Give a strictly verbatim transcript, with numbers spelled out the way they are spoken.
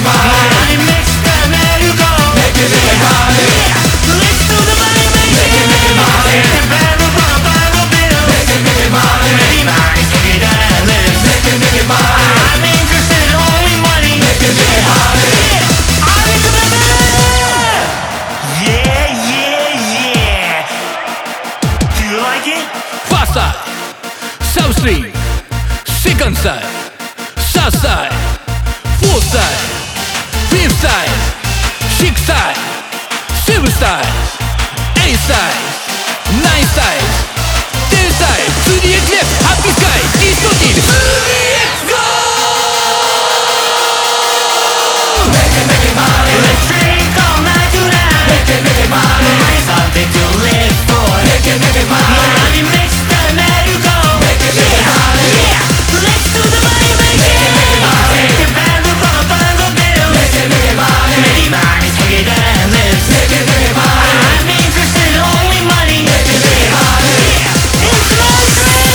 it money. mister Medical. Make it, make it money. Let's do the money, make it, make it money. Make it, make it money. Make it, make it money. I'm interested only money. Make it, make it money. I'm into the money. Yeah, yeah, yeah. Do you like it? Fast side, South Street, second side, south side, fourth side, fifth side, sixth side, seventh side, eighth side.